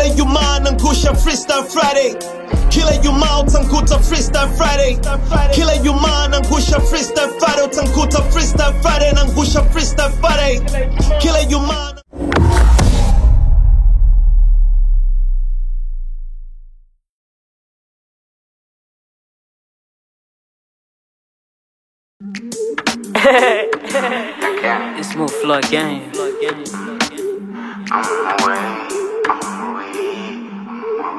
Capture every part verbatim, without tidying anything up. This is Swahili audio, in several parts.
Kila Ijumaa nangusha Freestyle Friday. Kila Ijumaa utankuta Freestyle Friday. Kila Ijumaa nangusha Freestyle Friday. Utankuta Freestyle Friday, nangusha Freestyle Friday. Kila Ijumaa. It's Smooth Flow Gang. I'm on my way, I'm on my way, I'm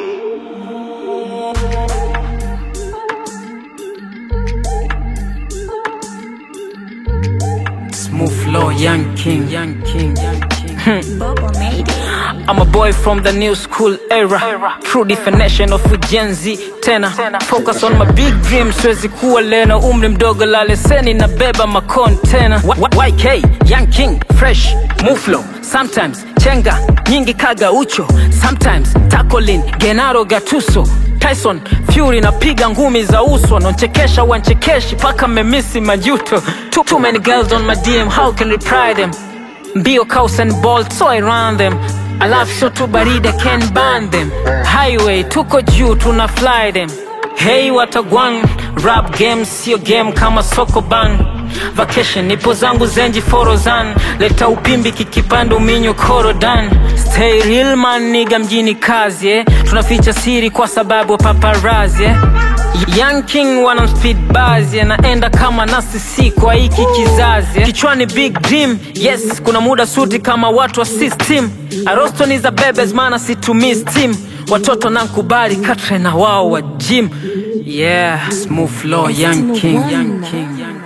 on my way. Smooth Flow, Young King, Young King, Young King. Bobo made it. I'm a boy from the new school era. True definition of Gen Z. Tena focus on my big dreams. Siwezi kuwa lena umri mdogo la leseni na beba makontena. Y K, Young King, fresh, Smooth Flow. Sometimes chenga, nyingi kaga ucho. Sometimes tackling, Genaro Gattuso. Tyson, Fury na piga ngumi za uso. Nonchekesha wanchekeshi paka memisi majuto. Too, too many girls on my D M, how can reply them? Bio cows and Bolt, so I run them. I love so too barida can't ban them. Highway, tuko juu tuna fly them. Hey watagwan, rap game sio game kama soko ban. Vacation nipo zangu zenji forozan. Leta upimbi kikipando minyo korodan. Stay real man nigga mjini kazi eh. Tunaficha siri kwa sababu paparazzi eh. Young King wana speed buzz yeah. Naenda kama nasi kwa hiki kizazi yeah. Kichwani big dream, yes. Kuna muda suti kama watu wa system. Arosto ni za bebes mana situmi steam. Watoto nankubali katre na wao wa gym. Yeah, Smooth Flow, Young King, Young King, Young King.